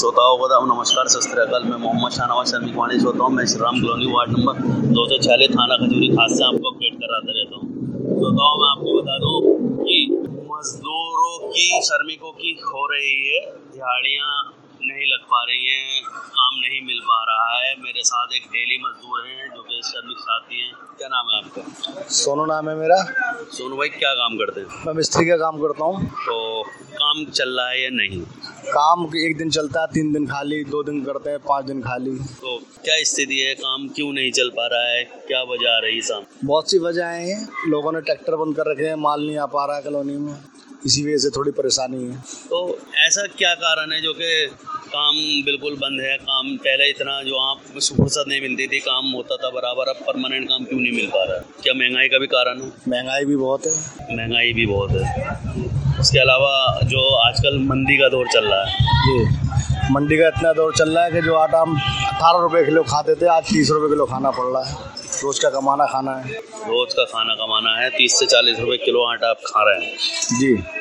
श्रोताओं को नमस्कार, सत श्री अकाल। मैं मोहम्मद शाहनवाज शर्मी वाणी श्रोता हूँ। मैं Shri Ram colony ward number 246 थाना खजूरी खास से आपको अपडेट कराता रहता हूँ। श्रोताओं मैं आपको बता दूँ कि मजदूरों की, श्रमिकों की हो रही है, दिहाड़ियाँ नहीं लग पा रही हैं, काम नहीं मिल पा रहा है। मेरे साथ एक डेली मजदूर हैं जो कि श्रमिक साथी हैं। क्या नाम है आपका? सोनू नाम है मेरा। सोनू भाई, क्या काम करते हैं? मैं मिस्त्री का काम करता हूँ। तो काम चल रहा है या नहीं? काम एक दिन चलता है, 3 दिन खाली, 2 दिन करते हैं, 5 दिन खाली। तो क्या स्थिति है, काम क्यों नहीं चल पा रहा है, क्या वजह आ रही है? बहुत सी वजहें हैं। लोगों ने ट्रैक्टर बंद कर रखे हैं, माल नहीं आ पा रहा है कॉलोनी में, इसी वजह से थोड़ी परेशानी है। तो ऐसा क्या कारण है जो कि काम बिल्कुल बंद है? काम पहले इतना जो आप फुर्सत नहीं मिलती थी, काम होता था बराबर, अब परमानेंट काम क्यों नहीं मिल पा रहा है? क्या महंगाई का भी कारण है? महंगाई भी बहुत है। महंगाई भी बहुत है। इसके अलावा जो आजकल मंदी का दौर चल रहा है जी, मंडी का इतना दौर चल रहा है कि जो आटा हम 18 रुपये किलो खाते थे, आज 30 रुपये किलो खाना पड़ रहा है। रोज का खाना है। रोज का खाना कमाना है, 30 से 40 रुपए किलो आटा आप खा रहे हैं। जी।